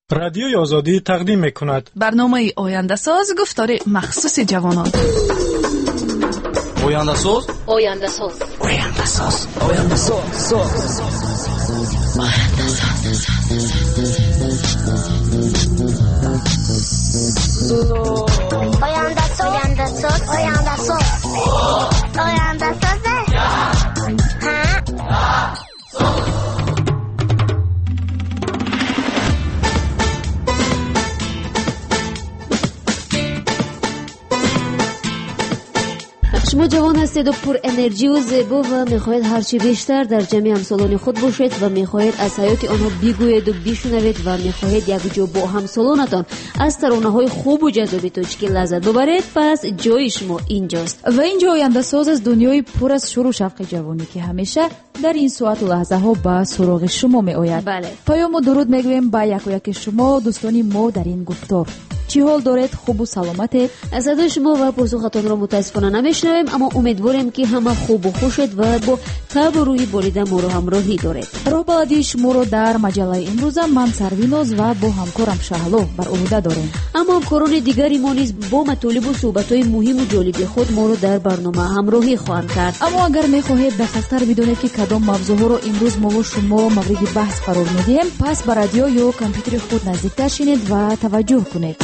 رادیوی آزادی تقدیم می‌کند برنامه آینده ساز گفتار مخصوص جوانان. آینده ساز آینده ساز آینده ساز آینده ساز آینده ساز آینده ساز آینده ساز آینده ساز شما جوان هستید و پر انرژی و زیبا و میخواهید هرچی بیشتر در جمع همسالان خود باشید و میخواهید از حیات آنها بگویید و بشنوید و میخواهید یک جا با همسالانتان از ترانه‌های خوب و جذابی توچکی لذت ببرید، پس جای شما اینجاست. و اینجا آینده ساز از دنیای پر از شور و شوق جوانی که همیشه در این ساعت و لحظه ها به سراغ شما می آید. بله. پیام و درود میگویم به یک و یک شما دوستانی ما در این گفتار. چی حال دارید؟ خوب و سلامتید؟ صدای شما و پاسختان را متاسفانه نمیشنویم، اما امیدواریم که همه خوب و خوشید و با تب و روحی بریده ما رو همراهی دارید. راه بعدی شما رو در مجله امروز من سرویناز و با همکارم شهلو بر عهده داریم. اما همکاران دیگری ما نیز با مطالب و صحبت‌های مهم و جالب خود ما رو در برنامه همراهی خواهند کرد. اما اگر می‌خواهید دقیق‌تر بدونید که کدام موضوع‌ها رو امروز ما و شما مورد بحث قرار می‌دهیم، پس به رادیو یا کامپیوتر خود نزدیک‌تر شید و توجه کنید.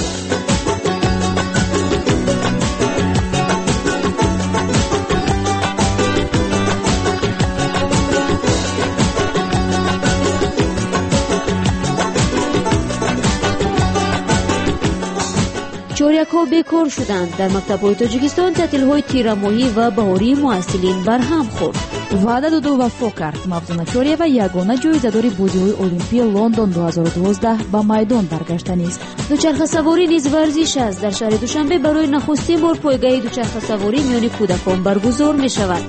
چوریک‌ها بیکار شدند. در مکتب‌های تاجیکستان تعطیل‌های تیرماهی و بهاری محصلین برهم خورد. وعده داد و وفا کرد. مفزونا چوریوا یگانه جایزه‌داری بازی‌های المپیک لندن 2012 به میدان برگشتنی است. دوچرخه سواری نیز ورزش است. در شهر دوشنبه برای نخستین بار پایگاه دوچرخه سواری میان کودکان برگزار می‌شود.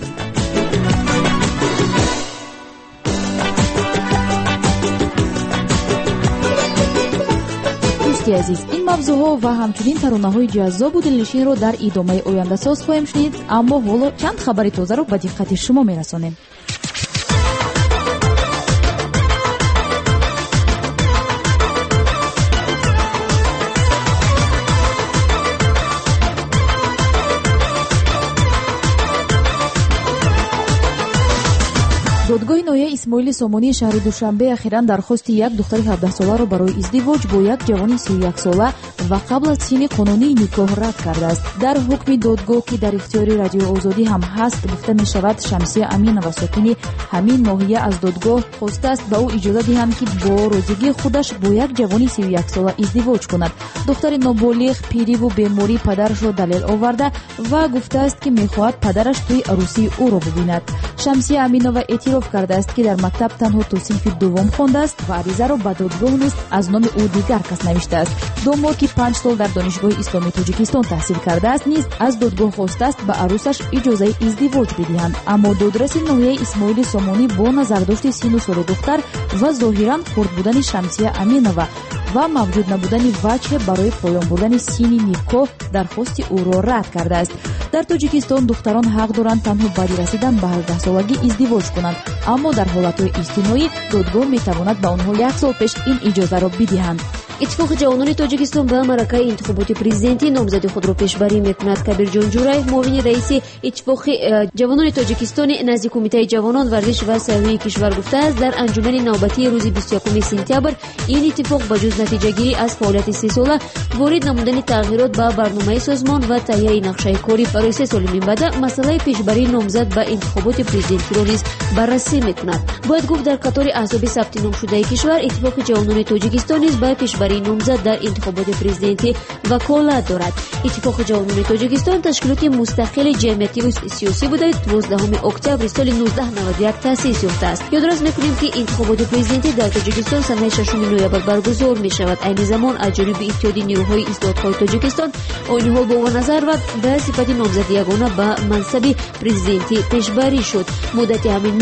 عزیز، این موضوعها و همچنین ترانه‌های جذاب و دلنشین رو در ادامه آینده ساز خواهیم شنید، اما حالا چند خبر تازه رو به دقت شما میرسانیم. دادگاه نویه اسماعیل سامانی شهر دوشنبه اخیراً درخواست یک دختر 17 ساله را برای ازدواج با یک جوان 31 ساله و قبل از سن قانونی نکاح رد کرده است. در حکم دادگاه که در اختیار رادیو آزادی هم هست گفته می شود شمسیه امینова ساکنی همین ناحیه از دادگاه خواسته است به او اجازه دهند که با روزگی خودش با یک جوان 31 ساله ازدواج کند. دختر نابالغ پیری و بیماری پدرش را دلیل آورده و گفته است که می‌خواهد پدرش توی عروسی او را ببیند. شمسیه امینова اعتراف کرده است که در مکتب تنها تا صنف دوم خوانده است و عریضه را به دادگاه نیز از نام او دیگر کس نوشته است. دو ماه که 5 سال در دانشگاه اسلامی تاجیکستان تحصیل کرده است نیز از دادگاه خواسته است به عروسش اجازه ازدواج بدهند، اما دادرس ناحیه اسماعیل سامانی با نظرداشت سن و سال دختر و ظاهراً خرد بودن شمسیه امینова و موجود نبودن وجه برای پایان بردن سن نکاح درخواست او را رد کرده است. در تاجیکستان دختران حق دارند تنها بعد رسیدن به 18 سالگی ازدواج کنند، اما در حالت‌های استثنایی دادگاه می‌تواند به آنها 1 سال پیش این اجازه را بدهند. اتفاق جوانان تاجیکستان به معرکه انتخابات پرزیدنتی نامزدی خود را پیشبری می‌کند. کبیر جان جوراєв معاون رئیس اتفاق جوانان تاجیکستان نزد کمیته جوانان ورزش و سیاحت کشور گفته است در انجمن نوبتی روز 21 سپتامبر این اتفاق به جز نتیجه‌گیری از فعالیت 3 ساله وارد نمودن تغییرات به برنامه سازمان و تهیه نقشه کاری برای 3 سال من بعد مسئله پیشبری نامزد به انتخابات پرزیدنتی را نیز بررسی می‌کند. باید گفت در قطار احزاب ثبت نام شده کشور اتفاق جوانان تاجیکستان نیز به پیشبری نامزد در انتخابات پرزیدنتی وکالت دارد. اتفاق جوانان تاجیکستان تشکیلات مستقل جمعیتی و سیاسی بوده 12 اکتبر سال 1991 تأسیس یافته است. یادآوری می‌کنیم که انتخابات پرزیدنتی در تاجیکستان سال 6 نوامبر برگزار می‌شود. این زمان از جانب اتحادیه نیروهای اصلاح‌طلب تاجیکستان آن حال با نظر و به صفت نامزد یگانه به منصب پرزیدنتی پیشبری شد. مدت همین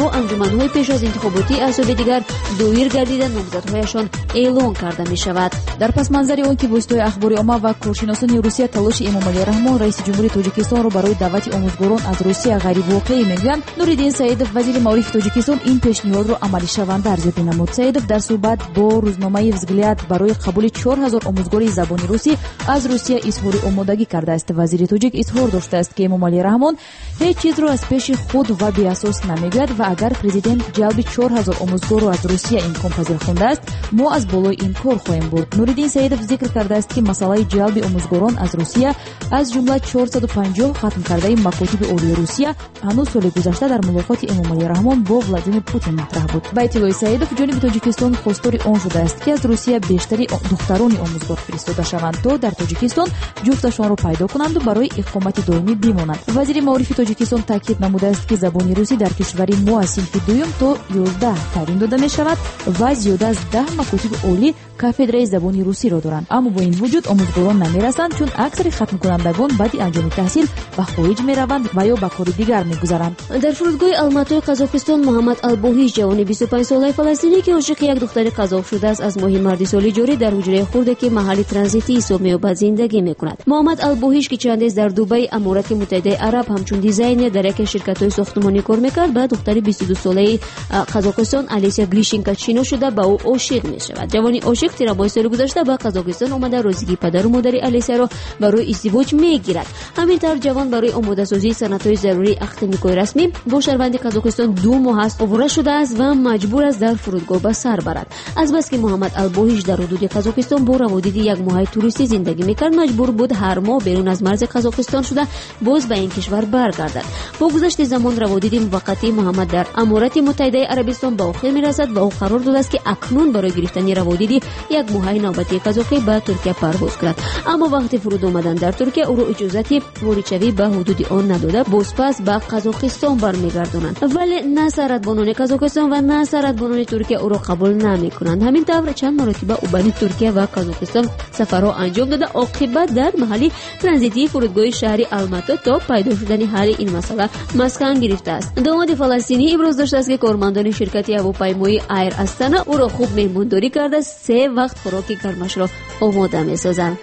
аммо анҷуманҳои пеш аз интихоботи аҳзоби дигар доир гардида номзадҳояшон эълон карда мешавад. дар пасманзари он ки воситаҳои ахбори омма ва коршиносони русия талоши Эмомалӣ Раҳмон раиси ҷумҳурии Тоҷикистонро барои даъвати омӯзгорон аз Русия ғайривоқеӣ мегӯянд, Нуриддин Саидов, вазири маорифи Тоҷикистон, ин пешниҳодро амалишаванда арзёбӣ намуд. Саидов дар суҳбат бо рӯзномаи «Взгляд» барои қабули 4000 омӯзгори забони русӣ аз Русия изҳори омодагӣ кардааст. Вазири тоҷик изҳор доштааст ки Эмомалӣ Раҳмон ҳеҷ чизро аз пеши худ ва беасос намегӯяд ва агар президент ҷалби 4000 омӯзгорро аз Русия имконпазир хондааст, мо аз болои ин кор хоҳем бурд. Нуриддин Саидов зикр кардааст ки масъалаи ҷалби омӯзгорон аз Русия аз ҷумла 450 хатм кардаи макотиби олии Русия ҳанӯз соли гузашта дар мулоқоти Эмомалӣ Раҳмон бо Владимир Путин матраҳ буд. Ба иттилои Саидов, ҷониби Тоҷикистон хостори он шудааст ки аз Русия бештари духтарони омӯзгор фиристода шаванд, то дар Тоҷикистон ҷуфташонро пайдо кунанду барои иқомати доимӣ бимонанд. Вазири маорифи Тоҷикистон таъкид намудааст ки забони русӣ дар кишвари мо аз синфи дуюм то 11 таълим дода мешавад ва зиёда аз 10 макотиби олӣ кафедраи забони русиро доранд. Аммо бо ин вуҷуд омӯзгорон намерасанд, чун аксари хатмкунандагон баъди анҷоми таҳсил ба хориҷ мераванд ва ё ба кори дигар мегузаранд. дар фурудгоҳи Алматои Қазоқистон Муҳаммад Албоҳиш, ҷавони 25 солаи фаластинӣ ки ошиқи як духтари қазоқ шудааст, аз моҳи марди соли ҷорӣ дар ҳуҷраи хурде ки маҳалли транзитӣ ҳисоб меёбад зиндагӣ мекунад. Муҳаммад Албоҳиш ки чандез дар Дубай, Аморати Муттаҳидаи Араб ҳамчун дизайнер дар яке аз ширкатҳои сохтмонӣ кор мекард, ба духтари 22 солаи Қазоқистон Алесия Гришенко шино шуда ба ӯ ошиқ мешавад. ҷавони ошиқ тирамоҳи соли гузашта ба Қазоқистон омада розигии падару модари Алесияро барои издивоҷ мегирад. ҳамин тавр ҷавон барои омодасозии санадҳои зарурии ахди никоҳи расмӣ бо шаҳрванди Қазоқистон 2 моҳ аст овора шудааст ва маҷбур аст дар фурудгоҳ ба сар барад. Азбаски Муҳаммад Албоҳиш дар ҳудуди Қазоқистон бо раводиди як моҳаи туристӣ зиндагӣ мекард, маҷбур буд ҳар моҳ берун аз марзи Қазоқистон шуда боз ба ин кишвар баргардад. бо гузашти замон раводиди муваққатии Муҳаммад дар Аморати Муттаҳидаи Арабистон ба охир мерасад ва ӯ қарор додааст ки акнун барои гирифтани раводиди як моҳаи навбатии қазоқӣ ба Туркия парвоз кунад. Аммо вақти фуруд омадан дар Туркия ӯро иҷозати воридшавӣ ба ҳудуди он надода, бозпас ба Қазоқистон бармегардонанд. вале на сарадбонони Қазоқистон ва на сарадбонони Туркия ӯро қабул намекунанд. ҳамин тавр чанд маротиба ӯ байни Туркия ва Қазоқистон сафарҳо анҷом дода, оқибат дар маҳалли транзитии фурудгоҳи шаҳри Алмато то пайдо шудани ҳалли ин масъала маскан гирифтааст. домоди фаластинӣ иброз доштааст ки кормандони ширкати ҳавопаймои Air Astana ӯро хуб меҳмондорӣ карда 3 вақт хӯроки гармашро омода месозанд.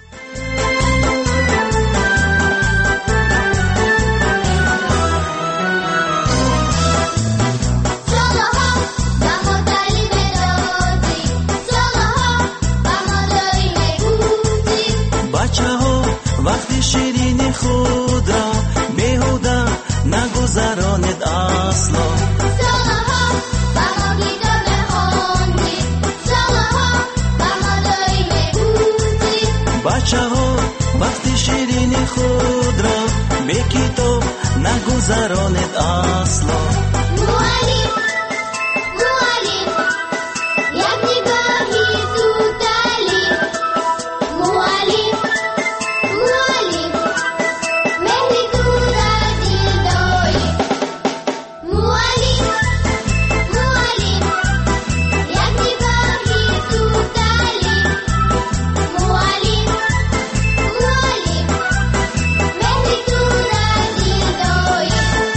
وقتی شیرینی خود را بیهوده نگذرانید اصلا. سالها با ما گیتار بخواندید، سالها با ما داری میگویید. بچه ها وقتی شیرینی خود را به کتاب نگذرانید اصلا. معلم معلم یک نگاهی تو تعلیم. معلم معلم مهری تو را دل داری. معلم معلم یک نگاهی تو تعلیم. معلم معلم مهری تو را دل داری.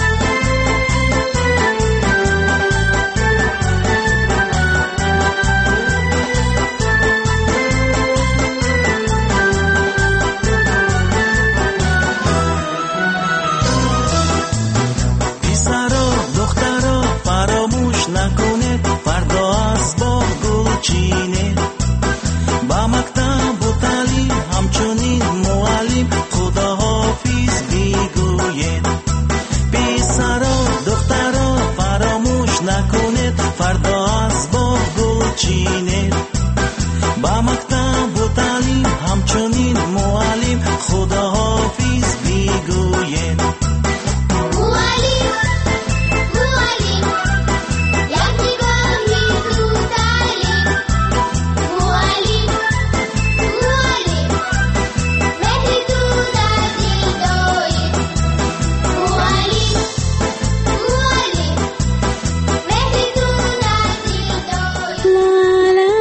پسرا دخترا فراموش نکنید فردا از باغ گل چینید. با مکتب و تعلیم همچنین معلم خداحافظ بگوید. پسرا دخترا فراموش نکنید فردا از باغ گل چینید. با مکتب و تعلیم همچنین معلم خداحافظ بگوید. معلم معلم یک نگاهی تو تعلیم. معلم معلم مهری تو را دل داری. معلم معلم مهری تو را دل داری.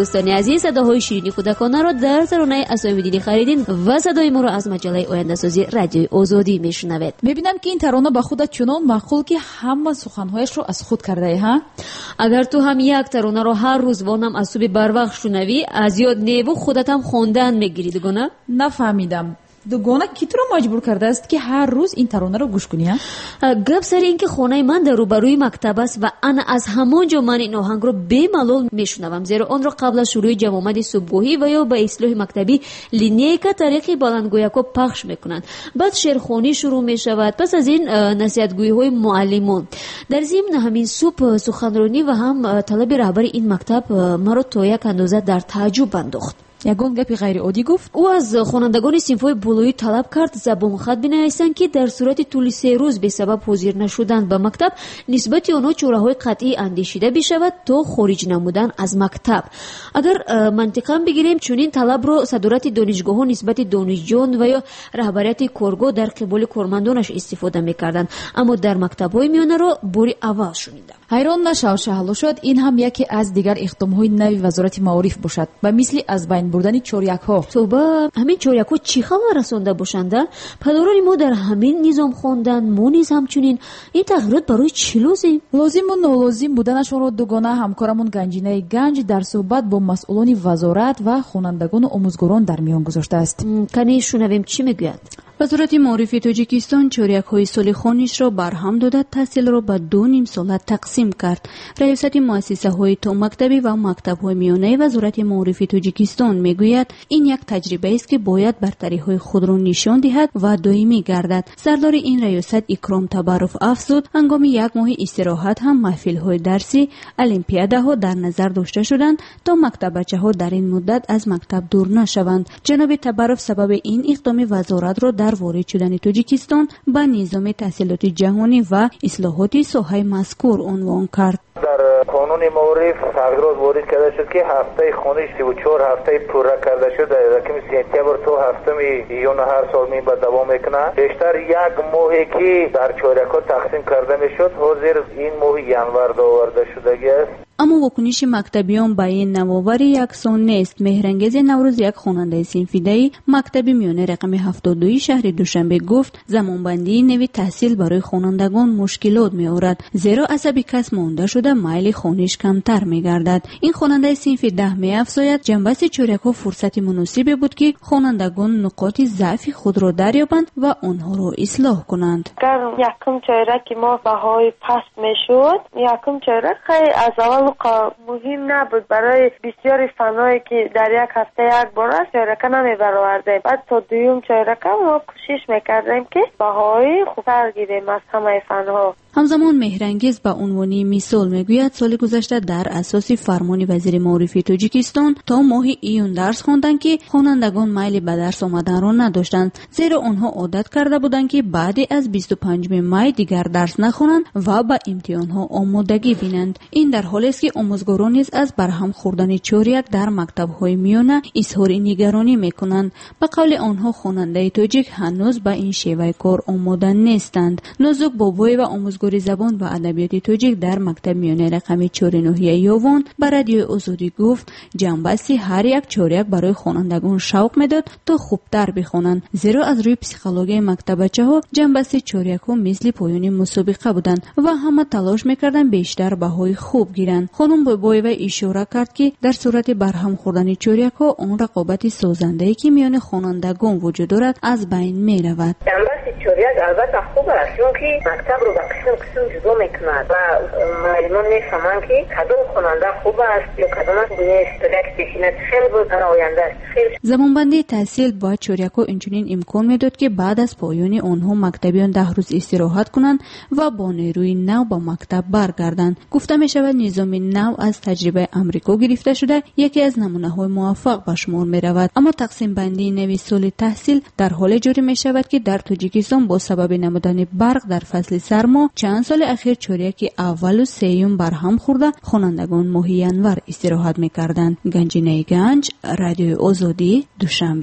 دوستان عزیز، صداهای شیرین کودکانه را در ترانه اسامی دینی خریدین و صدای ما را از مجله آینده سازی رادیوی آزادی میشنوید. میبینم که این ترانه به خودت چنان معقول که همه سخنهایش رو از خود کرده ها. اگر تو هم یک ترانه رو هر روز وانم از صبح بر وقت شنوی، از یاد نیبو خودت هم خوندن میگیری دوگانه؟ نفهمیدم. دوگانه کی تو رو مجبور کرده است که هر روز این ترانه رو گوش کنی ها؟ گپ سر این که خانه من در روبروی مکتب است و انا از همانجا من این آهنگ رو بی‌ملال میشنوم، زیرا آن را قبل از شروع جمع صبحگاهی و یا به اصلاح مکتبی لینیکا طریقی بلندگویکو پخش میکنند. بعد شعرخوانی شروع میشود، پس از این نصیحتگویی های معلمان. در ضمن همین صبح سخنرانی و هم طلب رهبر این مکتب مرا تا یک اندازه در تعجب انداخت. یگان گپی غیر عادی گفت. او از خوانندگان صنف‌های بالایی طلب کرد زبان خط بنویسند که در صورت طول 3 روز به سبب حاضر نشدن به مکتب نسبت آنها چاره‌های قطعی اندیشیده بشود تا خارج نمودن از مکتب. اگر منطقاً بگیریم چنین طلب را صدارت دانشگاه‌ها نسبت دانشجویان و یا رهبریت کارگاه در قبال کارمندانش استفاده می‌کردند، اما در مکتب‌های میانه را باری اول شنیدم. حیران نشو شهلا شد این هم یکی از دیگر اقدام‌های نوی وزارت معارف باشد و مثل از بین بردن چوریک‌ها. توبه، همین چوریک‌ها چی خبر رسانده باشند؟ پدران ما در همین نظام خواندن، ما نیز همچنین. این تغییرات برای چی لازم؟ لازم و نالازم بودنشان را دوگانه همکارمون گنجینه گنج در صحبت با مسئولان وزارت و خوانندگان و آموزگاران در میان گذاشته است. کنی شنویم چی میگوید. وزارت معارف تاجیکستان چوریک‌های سال خوانش را برهم داده، تحصیل را به 2 ساله تقسیم کرد. رئیست مؤسسه‌های تا مکتبی و مکتب‌های میانه وزارت معارف تاجیکستان میگوید این یک تجربه است که باید برتری‌های خود را نشان دهد و دائمی گردد. سردار این ریاست اکرام تبرف افزود هنگام 1 ماه استراحت هم محفل‌های درسی، المپیاده‌ها در نظر داشته شدند تا مکتبچه‌ها در این مدت از مکتب دور نشوند. جناب تبرف سبب این اقدام وزارت را در وارد شدن تاجیکستان به نظام تحصیلات جهانی و اصلاحات ساحه مذکور عنوان کرد. در قانون معارف تغییرات وارد کرده شد که هفته خوانش 34 هفته پوره کرده شد. در رقم سپتامبر تو هفتم یون هر سال می به دوام میکنه. بیشتر 1 ماهی که در چارک‌ها تقسیم کرده میشد، حاضر این ماه ینور آورده شده است. اما واکنش مکتبیان به این نوآوری یکسان نیست. مهرانگیز نوروز، یک خواننده صنفیده‌ای مکتب میانه رقم 72 شهر دوشنبه گفت زمانبندی نوی تحصیل برای خوانندگان مشکلات می‌آورد، زیرا عصبی کس مانده شده میل خوانش کمتر می‌گردد. این خواننده صنف 10 می‌افزاید جنبش چورک‌ها فرصت مناسبی بود که خوانندگان نقاط ضعف خود را دریابند و آنها را اصلاح کنند. اگر یکم چورک ما بهای پست میشد، یکم چورک خیلی از اول مهم نبود. برای بسیاری فنایی که در یک هفته یک بار است چورکه نمیبرآوردیم. بعد تا دوم چورکه ما کوشش میکردیم که بهای خوبتر گیریم از همه فنها. همزمان مهرانگیز به عنوان مثال میگوید سال گذشته در اساس فرمان وزیر معارف تاجیکستان تا ماه ایون درس خواندند که خوانندگان میل به درس آمدن را نداشتند، زیرا آنها عادت کرده بودند که بعد از 25 می دیگر درس نخوانند و به امتحانها آمادگی بینند. این در حالی است که آموزگاران نیز از برهم خوردن چوریک در مکتب‌های میانه اظهار نگرانی میکنند. به قول آنها خواننده تاجیک هنوز به این شیوه کار آماده نیستند. نازک بابوی و آموزگار زبان و ادبیات تاجیک در مکتب میانه رقم 49 یوون به رادیوی آزادی گفت جنبش هر یک چوریک برای خوانندگان شوق میداد تا خوبتر بخوانند، زیرا از روی پسیخولوژی مکتبچه‌ها جنبش چوریک‌ها مثل پایان مسابقه بودند و همه تلاش میکردند بیشتر بهای خوب گیرند. خانم بابویeva اشاره کرد که در صورت برهم خوردن چوریک‌ها آن رقابت سازنده‌ای که میان خوانندگان وجود دارد از بین میرود. جنبش چوریک البته خوب است، چون که مکتب رو به قسم جدا میکند و معلمان میفهمند که کدام خواننده خوب است یا کدام نیست. یک پیشینه خیلی بود در آینده است. زمانبندی تحصیل با چوریک‌ها اینچنین امکان میداد که بعد از پایان آنها مکتبیان 10 روز استراحت کنند و با نیروی نو به مکتب برگردند. گفته می شود نظام نو از تجربه امریکا گرفته شده یکی از نمونه‌های موفق به شمار می رود. اما تقسیم بندی نوی سال تحصیل در حال جاری می شود که در تاجیکستان با سبب نمودن برق در فصل سرما چند سال اخیر چوریک اول و سوم برهم خورده خوانندگان ماه ینور استراحت می کردند. گنجینه گنج، رادیوی آزادی، دوشنبه.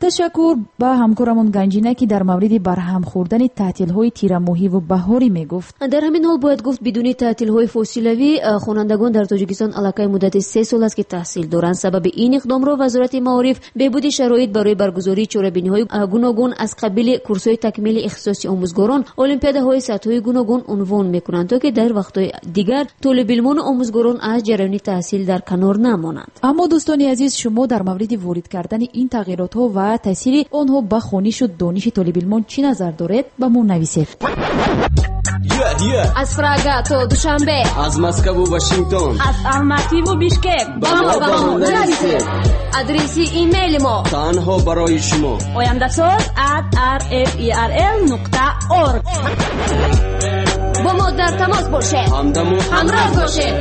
ташаккур ба ҳамкорамон ганҷина ки дар мавриди барҳам хӯрдани таътилҳои тирамоҳиву баҳорӣ мегуфт. дар ҳамин ҳол бояд гуфт бидуни таътилҳои фосилавӣ хонандагон дар тоҷикистон аллакай муддати 3 сол аст ки таҳсил доранд. сабаби ин иқдомро вазорати маориф беҳбуди шароит барои баргузории чорабиниҳои гуногун аз қабили курсҳои такмили ихтисоси омӯзгорон, олимпиадаҳои сатҳҳои гуногун унвон мекунанд, то ки дар вақтҳои дигар толибилмону омӯзгорон аз ҷараёни таҳсил дар канор намонанд. аммо дӯстони азиз, шумо дар мавриди ворид кардани ин тағйиротҳо ва таъсири онҳо ба хонишу дониши толибилмон чӣ назар доред? ба мо нависед. аз Прага то Душанбе, аз Москву Вашингтон, аз Алмативу Бишкек ба мо нависед. адреси имейли мо танҳо барои шумо oyandasoz@rferl.org. бо мо дар тамос бошед, ҳамроҳ бошед.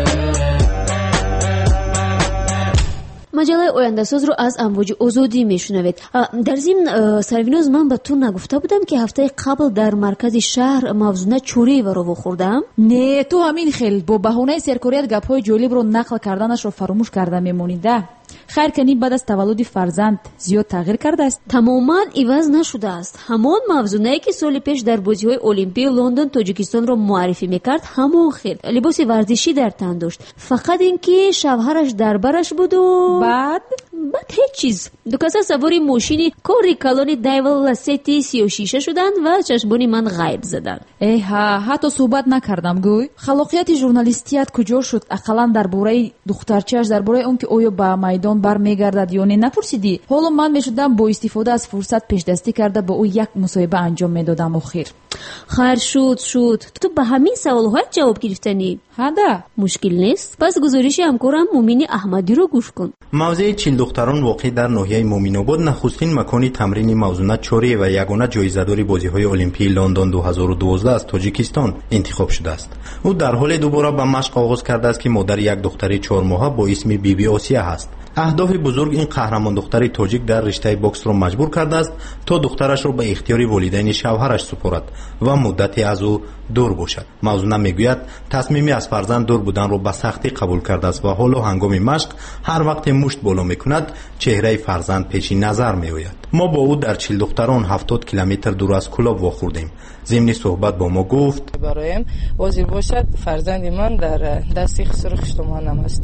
маҷалаи ояндасозро аз амвоҷи озодӣ мешунавед. дар зимн сарвиноз, ман ба ту нагуфта будам ки ҳафтаи қабл дар маркази шаҳр мавзуна чӯреева вохӯрдам? Не, ту ҳамин хел бо баҳонаи серкорият гапҳои ҷолибро нақл карданашро фаромӯш карда мемонӣ да. хайр канӣ баъд аз таваллуди фарзанд зиёд тағйир кардааст? тамоман иваз нашудааст. ҳамон мавзунае ки соли пеш дар бозиҳои олимпии Лондон Тоҷикистонро муаррифӣ мекард, ҳамон хел либоси варзишӣ дар тан дошт. фақат ин ки шавҳараш дар бараш буду баъд ҳеҷ чиз. ду каса савори мошини кори калони Дайвал Лассети сиёшиша шуданд ва чашмони ман ғайб заданд. эҳа, ҳатто суҳбат накардам. гӯй халоқияти журналистият куҷо шуд? ақаллан дар бораи духтарчааш, дар бораи он ки оё ба майдон бармегардад ё не напурсидӣ? ҳоло ман мешудам бо истифода аз фурсат пешдастӣ карда бо ӯ як мусоҳиба анҷом медодам. охир хайр шуд. ту ба ҳамин саволҳоят ҷавоб гирифтанӣ? ҳада мушкил нест. пас гузориши ҳамкорам Мумини Аҳмадиро гӯш кун. мавзеи чилдухтарон воқеъ дар ноҳияи Муъминобод нахустин макони тамрини Мавзуна Чореева, ягона ҷоизадори бозиҳои олимпии Лондон 2012 аз Тоҷикистон интихоб шудааст. ӯ дар ҳоле дубора ба машқ оғоз кардааст ки модари як духтари 4 моҳа бо исми Биби Осия ҳаст. аҳдофи бузург ин қаҳрамон духтари тоҷик дар риштаи боксро маҷбур кардааст, то духтарашро ба ихтиёри волидайни шавҳараш супорад ва муддате аз ӯ дур бошад. Мавзуна мегӯяд, тасмими аз фарзанд дур буданро ба сахтӣ қабул кардааст ва ҳоло ҳангоми машқ ҳар вақте мушт боло мекунад, чеҳраи фарзанд пеши назар меояд. мо бо ӯ дар Чилдухтарон 70 километр дур аз Кулоб вохӯрдем. зимни суҳбат бо мо гуфт: бароям ҳозир бошад фарзанди ман дар дасти хусрухи штумонам аст.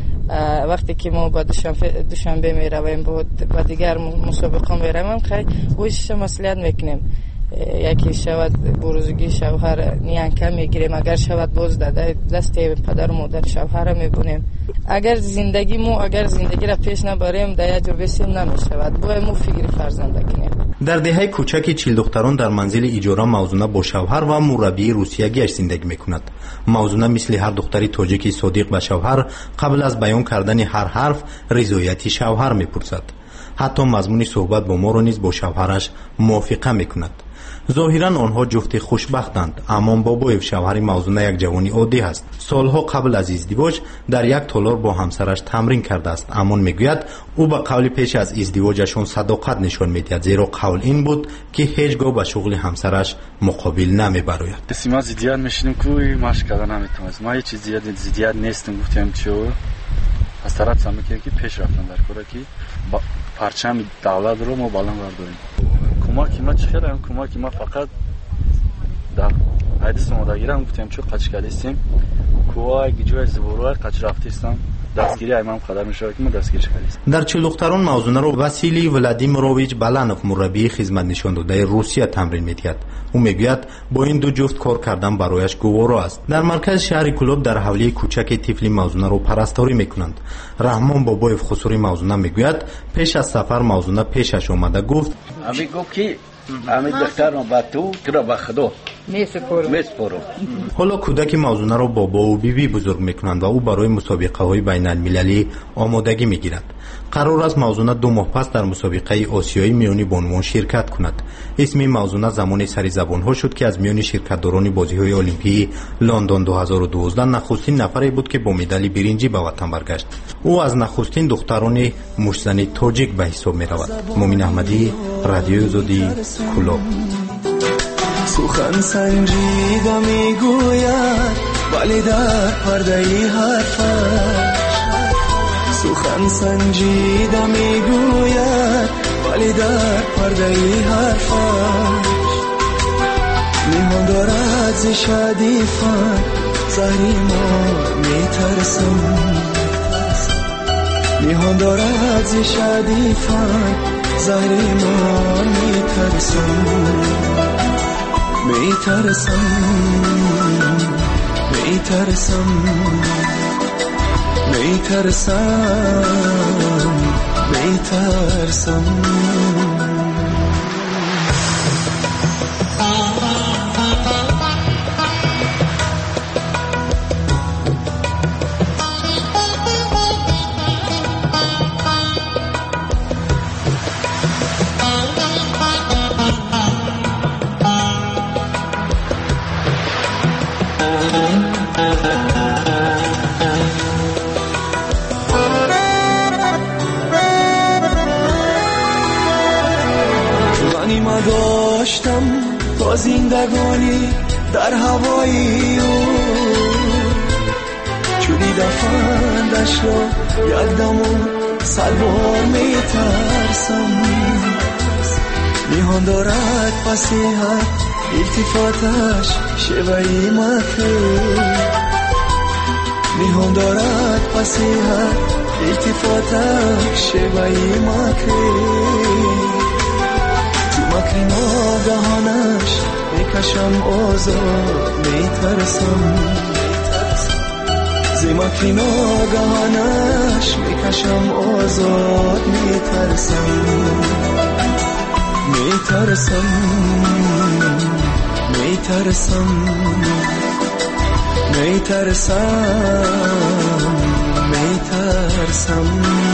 вақте ки мо ба Душанбе меравем, ба дигар мусобиқа меравем, хай бошиша маслиҳат мекунем. яке шавад бурӯзгии шавҳар ниянка мегирем, агар шавад боз дасти падару модари шавҳара мебунем. агар зиндагиро пеш набарем, дар як ҷо бесем намешавад. бояд мо фикри фарзанда кунем. дар деҳаи кӯчаки Чилдухтарон дар манзили иҷора Мавзуна бо шавҳар ва мураббии русиягиаш зиндагӣ мекунад. Мавзуна мисли ҳар духтари тоҷики содиқ ба шавҳар қабл аз баён кардани ҳар ҳарф ризояти шавҳар мепурсад. ҳатто мазмуни суҳбат бо моро низ бо шавҳараш мувофиқа мекунад. зоҳиран онҳо ҷуфти хушбахтанд. амон Бобоев, шавҳари Мавзуна, як ҷавони оддӣ аст. солҳо қабл аз издивоҷ дар як толор бо ҳамсараш тамрин кардааст. амон мегӯяд, ӯ ба қавли пеш аз издивоҷашон садоқат нишон медиҳад, зеро қавл ин буд ки ҳеҷ гоҳ ба шуғли ҳамсараш муқобил намебарояд. ма зиддият мешинем ки машқ карда наметавонад. ма ҳеҷ зиддият нестем. гуфтем чиё аз тараф самекем ки пеш рафтам дар кора ки парчами давлатро мо баланд бардорем. кӯмаки ма чӣ хеле кӯмаки ма фақат дар айдис омодагирам. гуфтем чӯ қач кардистем кӯай гиҷои зубурӯи қач рафтистам дастгирӣ аймам қадар мешавад ки мо дастгириш кардистем. дар Чилдухтарон Мавзунаро Василий Владимирович Баланов, мураббии хизматнишондодаи Русия, тамрин медиҳад. ӯ мегӯяд, бо ин ду ҷуфт кор кардан барояш гуворо аст. дар маркази шаҳри Кулоб дар ҳавлии кӯчаки тифли Мавзунаро парасторӣ мекунанд. Раҳмон Бобоев, хусури Мавзуна, мегӯяд, пеш аз сафар Мавзуна пешаш омада гуфт: ҳоло кӯдаки Мавзунаро бобову бибӣ бузург мекунанд ва ӯ барои мусобиқаҳои байналмилалӣ омодагӣ мегирад. қарор аст Мавзуна 2 моҳ пас дар мусобиқаи осиёи миёни бонувон ширкат кунад. исми Мавзуна замони сари забонҳо шуд ки аз миёни ширкатдорони бозиҳои олимпии Лондон 2012 нахустин нафаре буд ки бо медали биринҷӣ ба ватан баргашт. ӯ аз нахустин духтарони мушзани тоҷик ба ҳисоб меравад. Мумин Аҳмадӣ, Радиои Озодӣ, Кулоб. сухан санҷида мегӯяд, вале дар пардаи ҳарфаш. сухан санҷида мегӯяд, ولی در پرده حرفش میهان دارد ز شادی فن زهری مار میترسم میهان دارد ز شادی فن زهری مار میترسم میترسم میترسم میترسم میترسم داشتم تا زندگانی در هوایی او چونی دفندش را یک دمون سلوار میترسم میهان دارد فصیحت التفاتش شوی مکر میهان دارد فصیحت التفاتش شوی مکر مکر ناگهانش میکشم آزاد میترسم زی مکر ناگهانش میکشم آزاد میترسم میترسم میترسم میترسم میترسم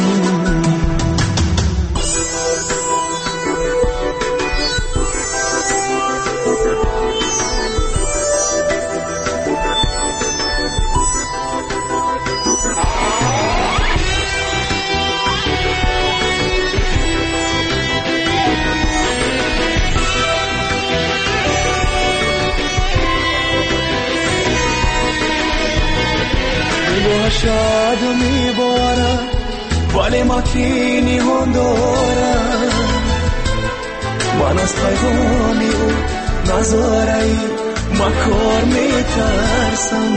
باشد و میبارد ولی مکری نهان دارد من از پیغامی او نظاره مکار میترسم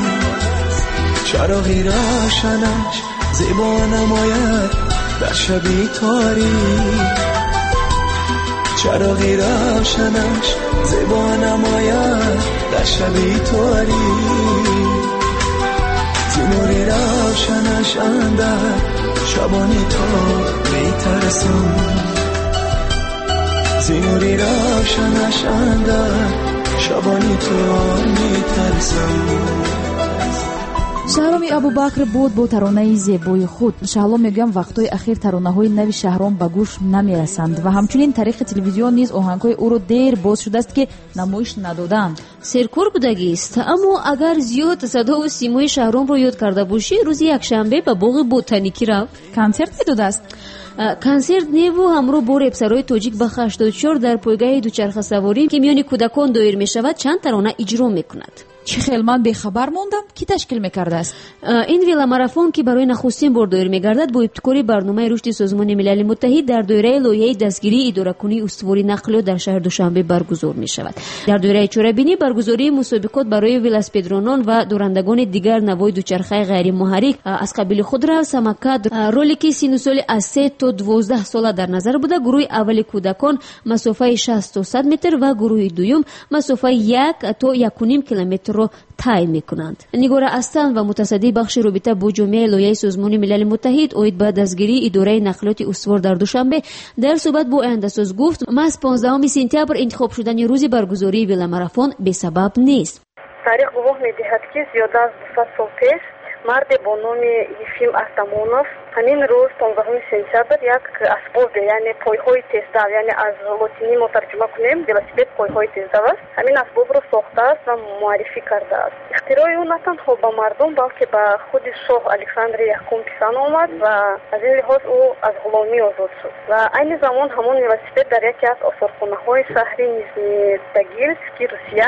چراغی روشنش زیبا نماید در شبی تاریک چراغی روشنش زیبا نماید در شبی تاریک نوری روشنش اندر شبانی تا میترسم زینوری روشنش اندر شبانی تا میترسم шаҳроми абубакр буд бо таронаи зебои худ. иншоалло мегӯям вақтҳои ахир таронаҳои нави шаҳром ба гӯш намерасанд ва ҳамчунин таърихи телевизион низ оҳангҳои ӯро дер боз шудааст ки намоиш надоданд. серкор будагист. аммо агар зиёд садову симои шаҳромро ёд карда бошӣ, рӯзи якшанбе ба боғи ботаникӣ рав. консерт медодааст. консерт неву ҳамроҳ бо репсарои тоҷик ба 84 дар пойгаи дучархасаворӣ ки миёни кӯдакон доир мешавад чанд тарона иҷро мекунад. чӣ хел ман бехабар мондам ки ташкил мекардааст. ин веломарафон ки барои нахустин бор доир мегардад бо ибтикори барномаи рушди созмони милали муттаҳид дар доираи лоиҳаи дастгирии идоракунии устувори нақлиёт дар шаҳри душанбе баргузор мешавад. дар доираи чорабинӣ баргузории мусобиқот барои велосипедронон ва дорандагони дигар навои дучархаи ғайримуҳаррик аз қабили худра самокат ролики синну соли аз 3 то 12 сола дар назар буда гурӯҳи аввали кӯдакон масофаи 60 то 100 метр ва гурӯҳи дуюм масофаи 1 то 1.5 километр ро тай мекунанд. нигора астан ва мутасаддии бахши робита бо ҷомеаи лоиҳаи созмони милали муттаҳид оид ба дастгирии идораи нақлиёти устувор дар душанбе дар суҳбат бо ояндасоз гуфт маҳз 15 сентябр интихоб шудани рӯзи баргузории веломарафон бесабаб нест. таърих гувоҳ медиҳад ки зиёда аз 200 сол пеш марде бо номи Ефим Астамонов ҳамин рӯз 15 сентябр як асбоби яъне пойҳои тездав яъне аз лотинӣ мо тарҷума кунем велосипед пойҳои тездав аст ҳамин асбобро сохтааст ва муаррифӣ кардааст. ихтирои ӯ на танҳо ба мардум балки ба худи шоҳ Александри Якум писан омад ва аз ин лиҳоз ӯ аз ғуломӣ озод шуд ва айни замон ҳамон велосипед дар яке аз осорхонаҳои шаҳри Нижний Тагильск ки Русия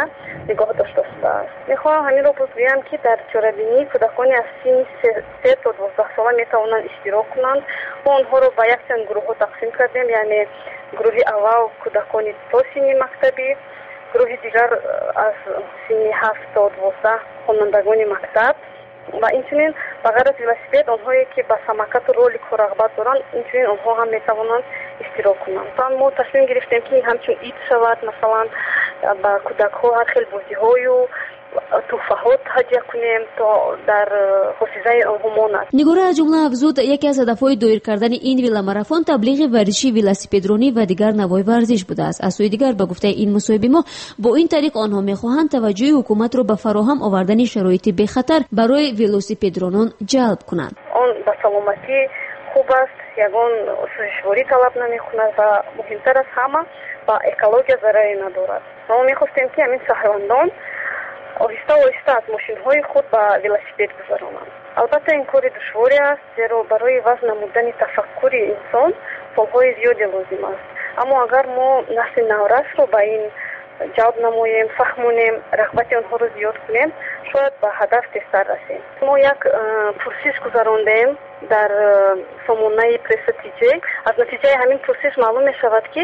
نگاه داشته است. میخواهم همین رو بگویم که در چاره‌بینی کودکان از سن 3 تا 12 ساله میتوانند اشتراک کنند. ما آنها رو به یک چند گروه تقسیم کردیم، یعنی گروه اول کودکان تا سن مکتبی، گروه دیگر از سن 7 تا 12 خوانندگان مکتب و اینچنین به غیر از ولسیپد آنهایی که به سماکت و رول کار رغبت دارند اینچنین آنها هم میتوانند اشتراک کنند. ما تصمیم گرفتیم که همچون اید شود، مثلا به کودک ها هر خیل بازی های و توفهات هدیه کنیم تا در حافظه آنها ماند. نگاره از جمله افزود یکی از هدفهای دایر کردن این ویلا ماراتون تبلیغ ورزشی ولسیپدرانی و دیگر نوع ورزش بوده است. از سوی دیگر به گفته این مصاحبه ما با این طریق آنها میخواهند توجه حکومت را به فراهم آوردن شرایط بی خطر برای ولسیپدرانان جلب کنند. آن به سلامتی خوب است، یگان سوزشواری طلب نمیکند و مهمتر از همه با اکولوژی ضرری ندارد. ما میخواستیم که همین شهروندان آهسته آهسته از ماشین‌های خود به ولسیپد گذرانند. البته این کار دشواری است، زیرا برای وزن نمودن تفکر انسان سال‌های زیادی لازم است. اما اگر ما نسل نورس رو به این جلب نماییم، فهمونیم، رغبت آنها رو زیاد کنیم، شاید به هدف تیزتر رسیم. ما یک پرسش گذراندیم در سامانه پرس تیجه. از نتیجه همین پرسش معلوم می شود که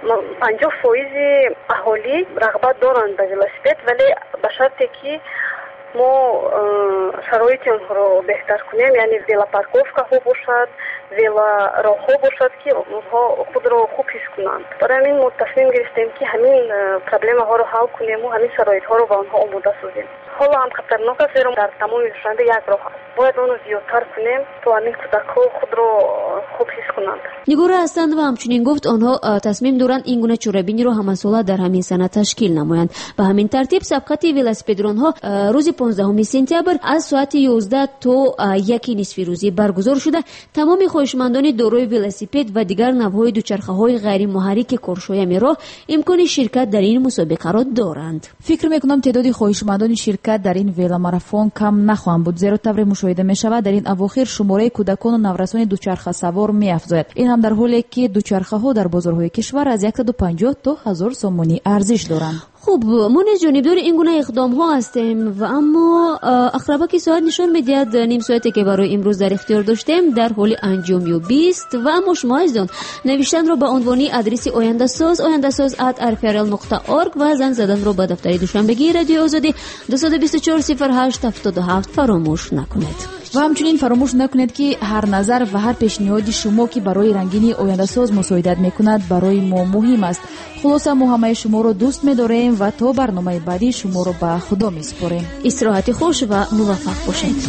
50% اهالی رغبت دارند به ولسیپد، ولی به شرطی که ما شرایط آنها رو بهتر کنیم، یعنی ویلا پارکوفکا ها باشد، ویلا راه ها باشد که آنها خود را خوب حس کنند. برای همین ما تصمیم گرفتیم که همین پرابلم ها رو حل کنیم و همین شرایط ها رو به آنها آماده سازیم. حالا هم خطرناک است، زیرا در تمام دوشنبه یک راه است. باید آن رو زیادتر کنیم تا همین کودک ها خود را خوب حس کنند. نگاره هستند و همچنین گفت آنها تصمیم دارند این گونه چوره‌بینی رو همساله در همین سنه تشکیل نمایند. به همین ترتیب سبقت ولسیپدران ها روز 15 سپتامبر از ساعت 11 تا 1 روزی برگزار شده. تمام خواهشمندان دارای ولسیپد و دیگر نوع‌های دوچرخه‌های غیر محرک کارشایم راه امکان شرکت در این مسابقه را دارند. فکر می‌کنم تعداد خواهشمندان شرکت در این ویلا ماراتون کم نخواهند بود، زیرا طور مشاهده می‌شود در این اواخر شماره کودکان و نورسان دوچرخه سوار می‌افزاید. این هم در حالی که دوچرخه‌ها در بازارهای کشور از 150 تا 1000 سومانی ارزش دارند. خوب، ما نیز جانبدار این گونه اقدام ها هستیم و اما اقربا که ساعت نشان می‌دهد نیم ساعتی که برای امروز در اختیار داشتیم در حال انجامیابی است و اما شما عزیزان نوشتن را به عنوان آدرس oyandasaz@rfrl.org و زنگ زدن را به دفتر دوشنبگی رادیو آزادی 224 08 77 فراموش نکنید. و همچنین فراموش نکنید که هر نظر و هر پیشنهاد شما که برای رنگینی آینده‌ساز مساعدت میکند برای ما مهم است. خلاصه ما همه شما رو دوست می‌داریم و تا برنامه بعدی شما رو به خدا می‌سپاریم. استراحت خوش و موفق باشید.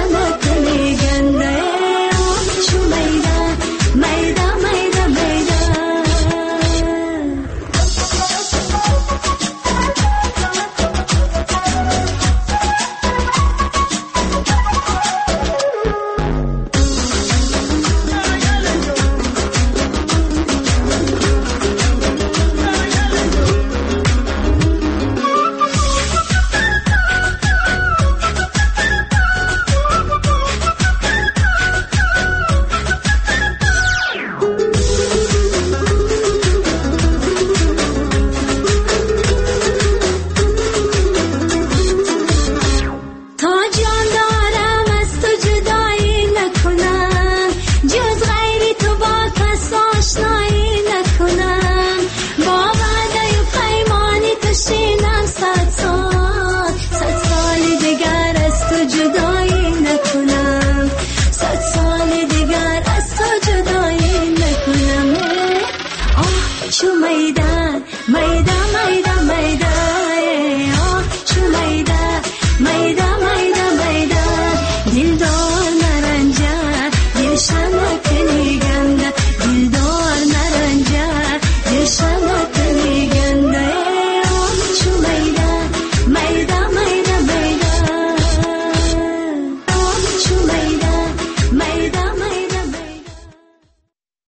Maida شو ميدان